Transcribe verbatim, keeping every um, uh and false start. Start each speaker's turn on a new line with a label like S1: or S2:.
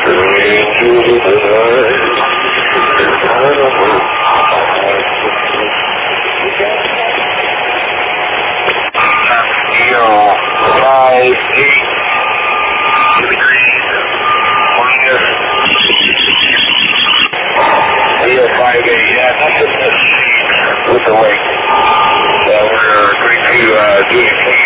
S1: With the lake. So we're going to uh, do